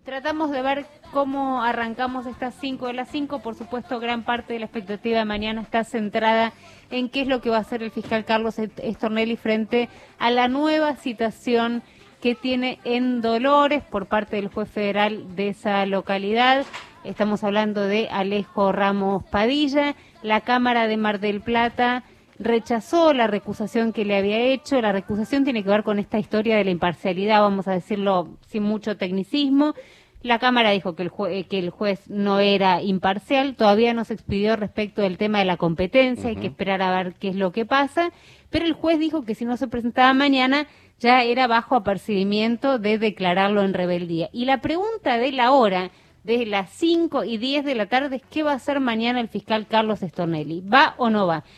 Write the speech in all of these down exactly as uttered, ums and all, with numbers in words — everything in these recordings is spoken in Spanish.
Tratamos de ver cómo arrancamos estas cinco de las cinco. Por supuesto, gran parte de la expectativa de mañana está centrada en qué es lo que va a hacer el fiscal Carlos Stornelli frente a la nueva citación que tiene en Dolores por parte del juez federal de esa localidad. Estamos hablando de Alejo Ramos Padilla. La Cámara de Mar del Plata rechazó la recusación que le había hecho. La recusación tiene que ver con esta historia de la imparcialidad, vamos a decirlo sin mucho tecnicismo. La Cámara dijo que el, jue que el juez no era imparcial. Todavía no se expidió respecto del tema de la competencia, uh-huh. Hay que esperar a ver qué es lo que pasa. Pero el juez dijo que si no se presentaba mañana ya era bajo apercibimiento de declararlo en rebeldía. Y la pregunta de la hora, de las cinco y diez de la tarde, es qué va a hacer mañana el fiscal Carlos Stornelli. ¿Va o no va?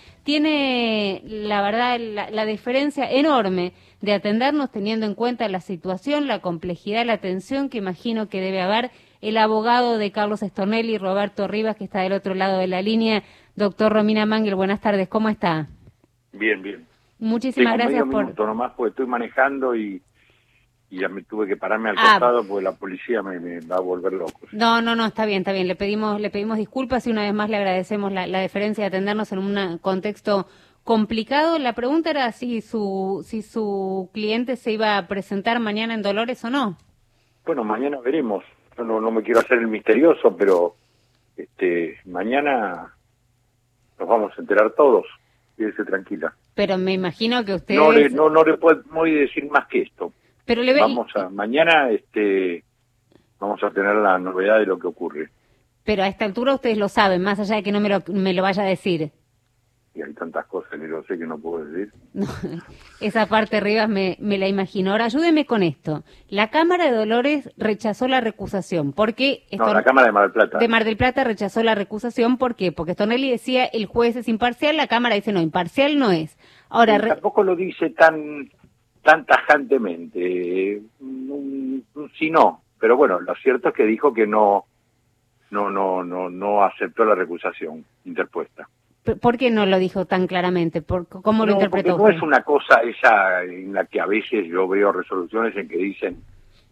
Tiene, la verdad, la, la diferencia enorme de atendernos teniendo en cuenta la situación, la complejidad, la tensión que imagino que debe haber. El abogado de Carlos Stornelli, Roberto Rivas, que está del otro lado de la línea. Doctor Romina Mangel, buenas tardes, ¿cómo está? Bien, bien. Muchísimas Tengo gracias medio por... minuto nomás porque estoy manejando y, y ya me tuve que pararme al ah. costado porque la policía me, me va a volver loco. No, no, no, está bien, está bien. Le pedimos, le pedimos disculpas y una vez más le agradecemos la, la deferencia de atendernos en un contexto complicado. La pregunta era si su, si su cliente se iba a presentar mañana en Dolores o no. Bueno, mañana veremos. Yo no, no me quiero hacer el misterioso, pero este mañana nos vamos a enterar todos. Quédese tranquila. Pero me imagino que ustedes... No le, no, no le puedo voy a decir más que esto. Pero le ve... Vamos a, mañana este, vamos a tener la novedad de lo que ocurre. Pero a esta altura ustedes lo saben, más allá de que no me lo, me lo vaya a decir. Y hay tantas cosas que lo sé que no puedo decir. No, esa parte, Rivas, me, me la imagino. Ahora, ayúdeme con esto. La Cámara de Dolores rechazó la recusación. ¿Por qué? No, Estor... la Cámara de Mar del Plata. De Mar del Plata rechazó la recusación. ¿Por qué? Porque Stornelli decía el juez es imparcial, la Cámara dice no, imparcial no es. Ahora re... Tampoco lo dice tan tan tajantemente. Sí, no. Pero bueno, lo cierto es que dijo que no, no, no, no, no aceptó la recusación interpuesta. ¿Por qué no lo dijo tan claramente? ¿Por ¿Cómo lo no, interpretó porque usted? No es una cosa esa en la que a veces yo veo resoluciones en que dicen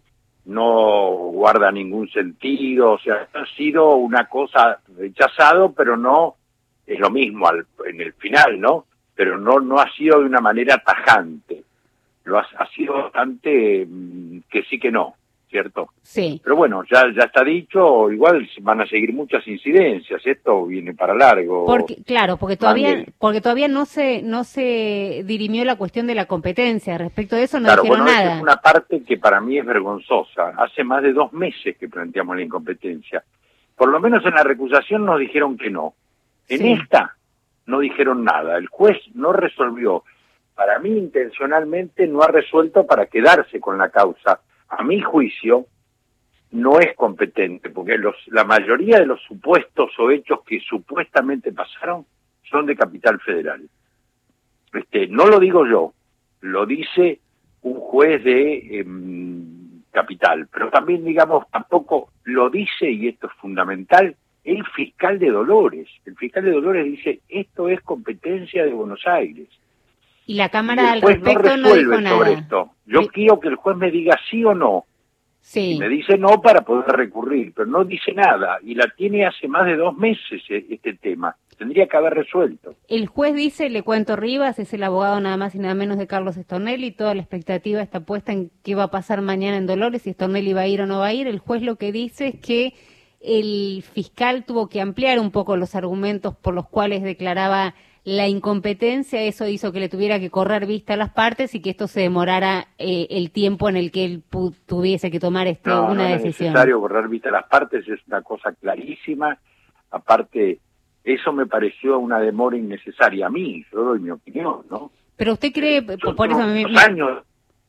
no guarda ningún sentido, o sea, ha sido una cosa rechazado, pero no es lo mismo al, en el final, ¿no? Pero no no ha sido de una manera tajante, lo ha, ha sido bastante mmm, que sí que no, ¿cierto? Sí. Pero bueno, ya ya está dicho, igual van a seguir muchas incidencias, esto viene para largo. Porque, claro, porque todavía Mangel. porque todavía no se no se dirimió la cuestión de la competencia, respecto de eso no claro, dijeron bueno, nada. Esa es una parte que para mí es vergonzosa. Hace más de dos meses que planteamos la incompetencia. Por lo menos en la recusación nos dijeron que no. En sí. Esta no dijeron nada. El juez no resolvió. Para mí, intencionalmente, no ha resuelto para quedarse con la causa. A mi juicio, no es competente, porque los, la mayoría de los supuestos o hechos que supuestamente pasaron son de Capital Federal. Este, no lo digo yo, lo dice un juez de eh, Capital, pero también, digamos, tampoco lo dice, y esto es fundamental, el fiscal de Dolores. El fiscal de Dolores dice, esto es competencia de Buenos Aires. Y la Cámara al no respecto no dijo sobre nada. Esto. Yo sí. quiero que el juez me diga sí o no. Sí. Y me dice no para poder recurrir, pero no dice nada. Y la tiene hace más de dos meses este tema. Tendría que haber resuelto. El juez dice, le cuento Rivas, es el abogado nada más y nada menos de Carlos Stornelli. Toda la expectativa está puesta en qué va a pasar mañana en Dolores, si Stornelli va a ir o no va a ir. El juez lo que dice es que el fiscal tuvo que ampliar un poco los argumentos por los cuales declaraba la incompetencia. Eso hizo que le tuviera que correr vista a las partes y que esto se demorara eh, el tiempo en el que él tuviese que tomar este, no, una no decisión. No es necesario correr vista a las partes, es una cosa clarísima. Aparte, eso me pareció una demora innecesaria a mí, yo doy mi opinión, ¿no? Pero usted cree, eh, por, por eso... Me, me... años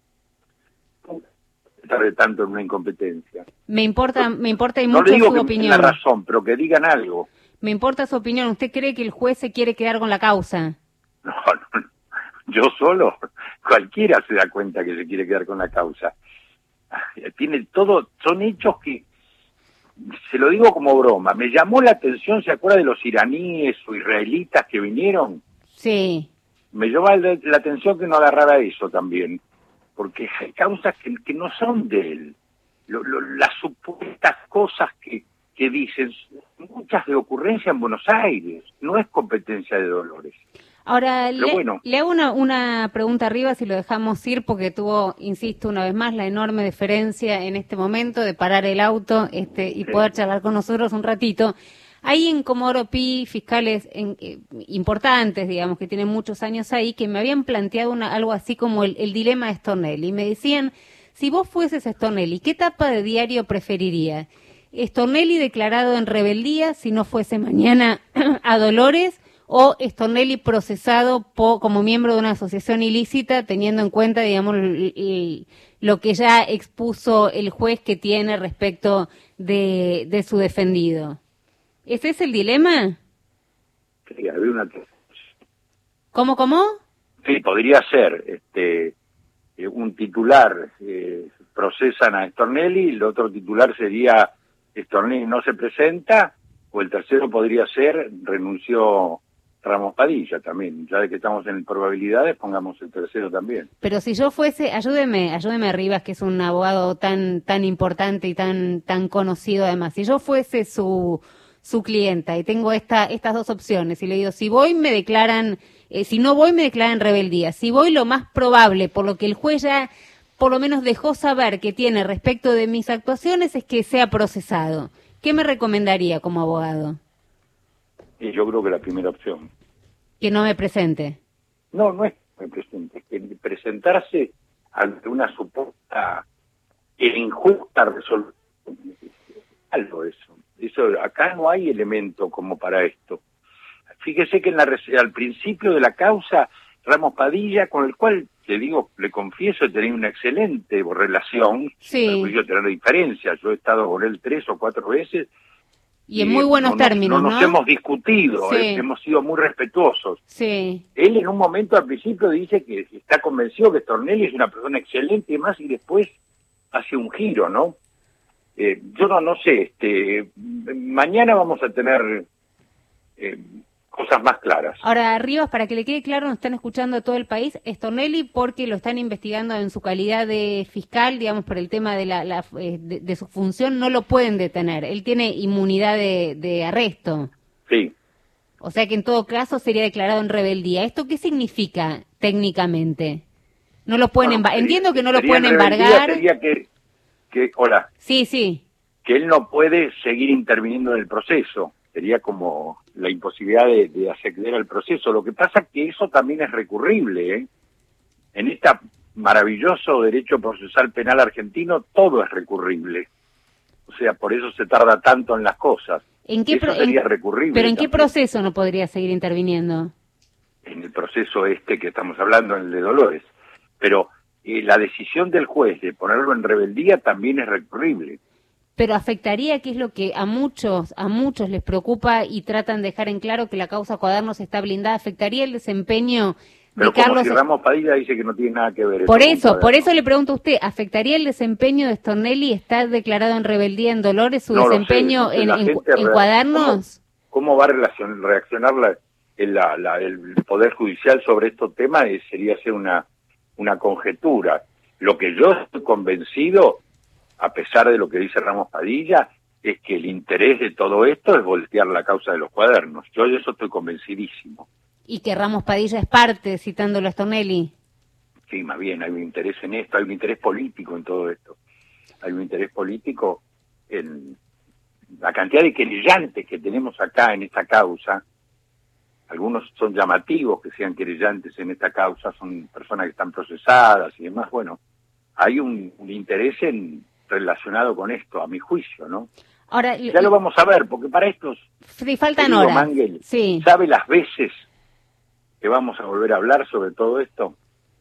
tarde tanto en una incompetencia. Me importa, no, me importa y no mucho digo su que opinión. La razón, pero que digan algo. Me importa su opinión. ¿Usted cree que el juez se quiere quedar con la causa? No, no, yo solo. Cualquiera se da cuenta que se quiere quedar con la causa. Tiene todo, son hechos que, se lo digo como broma, me llamó la atención, ¿se acuerda de los iraníes o israelitas que vinieron? Sí. Me llamó la, la atención que no agarrara eso también, porque hay causas que, que no son de él. Lo, lo, las supuestas dicen, muchas de ocurrencia en Buenos Aires, no es competencia de Dolores. Ahora, le, bueno. le hago una, una pregunta arriba, si lo dejamos ir, porque tuvo, insisto una vez más, la enorme deferencia en este momento de parar el auto este, y sí. poder charlar con nosotros un ratito. Hay en Comodoro Pi fiscales en, eh, importantes, digamos, que tienen muchos años ahí, que me habían planteado una, algo así como el, el dilema de Stornelli. Y me decían, si vos fueses Stornelli, ¿qué etapa de diario preferiría? ¿Stornelli declarado en rebeldía si no fuese mañana a Dolores? ¿O Stornelli procesado po, como miembro de una asociación ilícita, teniendo en cuenta, digamos, el, el, lo que ya expuso el juez que tiene respecto de, de su defendido? ¿Ese es el dilema? Sí, había una... ¿Cómo, cómo? Sí, podría ser. Este, un titular eh, procesan a Stornelli, el otro titular sería Stornelli no se presenta, o el tercero podría ser renunció Ramos Padilla también. Ya de que estamos en probabilidades, pongamos el tercero también. Pero si yo fuese, ayúdeme, ayúdeme Rivas, que es un abogado tan tan importante y tan tan conocido además. Si yo fuese su su clienta y tengo esta estas dos opciones y le digo, si voy me declaran, eh, si no voy me declaran rebeldía. Si voy, lo más probable, por lo que el juez ya por lo menos dejó saber que tiene respecto de mis actuaciones, es que sea procesado. ¿Qué me recomendaría como abogado? Y yo creo que la primera opción. ¿Que no me presente? No, no es que me presente, es que presentarse ante una supuesta e injusta resolución. Algo eso. Eso, acá no hay elemento como para esto. Fíjese que en la, al principio de la causa, Ramos Padilla, con el cual, le digo, le confieso, he tenido una excelente relación, sí. sin perjuicio de tener diferencias. Yo he estado con él tres o cuatro veces. Y en muy buenos no, términos, ¿no? No nos hemos discutido, sí. eh, hemos sido muy respetuosos. Sí. Él en un momento al principio dice que está convencido que Stornelli es una persona excelente y más, y después hace un giro, ¿no? Eh, yo no, no sé, este, mañana vamos a tener eh, cosas más claras. Ahora, Rivas, para que le quede claro, nos están escuchando a todo el país, Stornelli, porque lo están investigando en su calidad de fiscal, digamos, por el tema de, la, la de, de su función, no lo pueden detener. Él tiene inmunidad de, de arresto. Sí. O sea que en todo caso sería declarado en rebeldía. ¿Esto qué significa técnicamente? No lo pueden bueno, embar- sería, Entiendo que no lo pueden rebeldía, embargar. Sería que, que, hola. Sí, sí. Que él no puede seguir interviniendo en el proceso. Sería como la imposibilidad de, de acceder al proceso. Lo que pasa es que eso también es recurrible, ¿eh? En este maravilloso derecho procesal penal argentino, todo es recurrible. O sea, por eso se tarda tanto en las cosas. ¿En qué eso pro- sería en, recurrible. ¿Pero en qué también. proceso no podría seguir interviniendo? En el proceso este que estamos hablando, en el de Dolores. Pero eh, la decisión del juez de ponerlo en rebeldía también es recurrible. Pero afectaría, que es lo que a muchos a muchos les preocupa y tratan de dejar en claro, que la causa Cuadernos está blindada, afectaría el desempeño Pero de como Carlos. Si Ramos Padilla dice que no tiene nada que ver. Por eso, por eso le pregunto a usted, ¿afectaría el desempeño de Stornelli? ¿Está declarado en rebeldía en Dolores su no desempeño sé, en, en, en rea- Cuadernos? ¿Cómo, cómo va a relacion- reaccionar la, el, la, la, el Poder Judicial sobre estos temas? Eh, sería hacer una, una conjetura. Lo que yo estoy convencido, a pesar de lo que dice Ramos Padilla, es que el interés de todo esto es voltear la causa de los Cuadernos. Yo de eso estoy convencidísimo. Y que Ramos Padilla es parte, citándolo a Stornelli. Sí, más bien, hay un interés en esto, hay un interés político en todo esto. Hay un interés político en la cantidad de querellantes que tenemos acá en esta causa. Algunos son llamativos que sean querellantes en esta causa, son personas que están procesadas y demás. Bueno, hay un, un interés en relacionado con esto, a mi juicio, ¿no? Ahora, ya lo vamos a ver, porque para estos... Sí, faltan horas. Mangel, sí. ¿sabe las veces que vamos a volver a hablar sobre todo esto?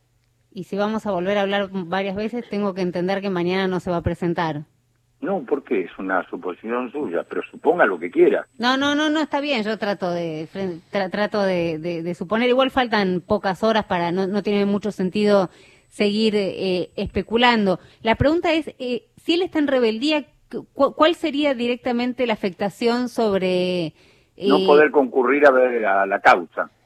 Y si vamos a volver a hablar varias veces, tengo que entender que mañana no se va a presentar. No, porque es una suposición suya, pero suponga lo que quiera. No, no, no, no, está bien, yo trato de tra, trato de, de, de suponer, igual faltan pocas horas para, no, no tiene mucho sentido seguir eh, especulando. La pregunta es, eh, si él está en rebeldía, cu ¿cuál sería directamente la afectación sobre... Eh, no poder concurrir a ver a la causa.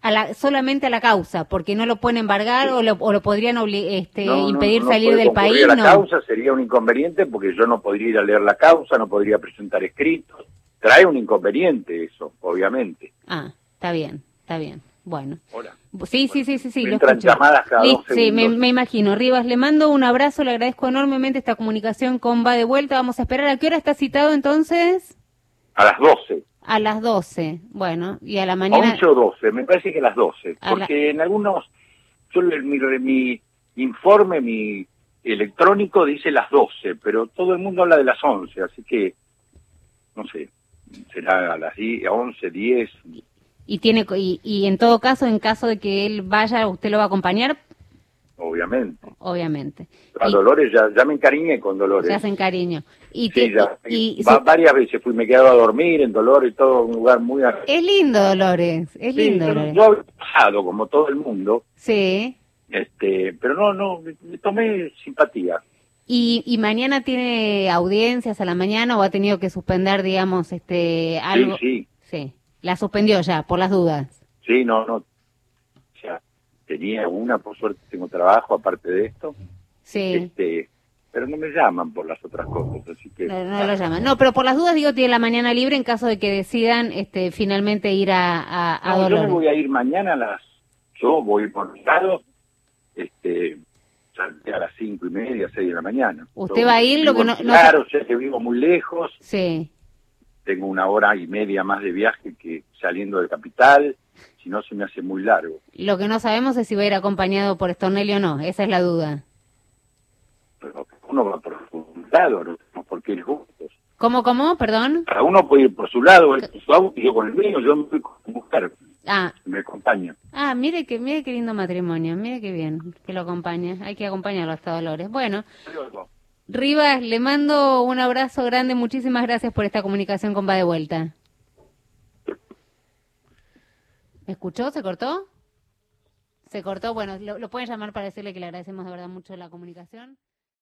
A la, solamente a la causa, porque no lo pueden embargar sí. o, lo, o lo podrían este, no, impedir no, no salir del país. A la no. causa sería un inconveniente porque yo no podría ir a leer la causa, no podría presentar escritos. Trae un inconveniente eso, obviamente. Ah, está bien, está bien. Bueno. Hola. Sí, sí, sí, sí, sí. Me entran llamadas cada Listo, dos segundos. Sí, me, me imagino. Rivas, le mando un abrazo, le agradezco enormemente esta comunicación con Va de Vuelta. Vamos a esperar. ¿A qué hora está citado entonces? A las doce. A las doce, bueno, y a la mañana... once o doce, me parece que a las doce, a porque la... en algunos, yo mi, mi informe, mi electrónico dice las doce, pero todo el mundo habla de las once, así que, no sé, será a las diez, once, diez. Y, tiene, y, y en todo caso, en caso de que él vaya, ¿usted lo va a acompañar? Obviamente. Obviamente. A y, Dolores, ya, ya me encariñé con Dolores. Ya se encariño. Y sí, ya. Y, y, va, se... varias veces fui, me quedaba a dormir en Dolores, todo un lugar muy... Es lindo Dolores, es sí, lindo yo, Dolores. Yo he pasado, como todo el mundo. Sí. Este, pero no, no, me, me tomé simpatía. ¿Y, ¿Y mañana tiene audiencias a la mañana o ha tenido que suspender, digamos, este algo? Sí, sí. Sí, la suspendió ya, por las dudas. Sí, no, no. O sea, tenía una, por suerte tengo trabajo aparte de esto. Sí. Este, pero no me llaman por las otras cosas, así que... No, no lo llaman. No, pero por las dudas, digo, tiene la mañana libre en caso de que decidan este, finalmente ir a, a, a no, Dolores. Yo me voy a ir mañana a las... Yo voy por mi lado, este... a las cinco y media, seis de la mañana. ¿Usted Yo va a ir? Lo que no, claro, no... sé que vivo muy lejos. Sí. Tengo una hora y media más de viaje que saliendo de Capital, si no se me hace muy largo. Lo que no sabemos es si va a ir acompañado por Stornelli o no, esa es la duda. Pero uno va por su lado, no porque ir juntos. ¿Cómo, cómo? Perdón. Cada uno puede ir por su lado, él con su auto y yo con el mío, yo me voy con mi mujer. Ah. Me acompaña. Ah, mire que mire qué lindo matrimonio, mire qué bien que lo acompaña. Hay que acompañarlo hasta Dolores. Bueno, Rivas, le mando un abrazo grande, muchísimas gracias por esta comunicación con Va de Vuelta. ¿Me escuchó? ¿Se cortó? Se cortó, bueno, lo, lo pueden llamar para decirle que le agradecemos de verdad mucho la comunicación.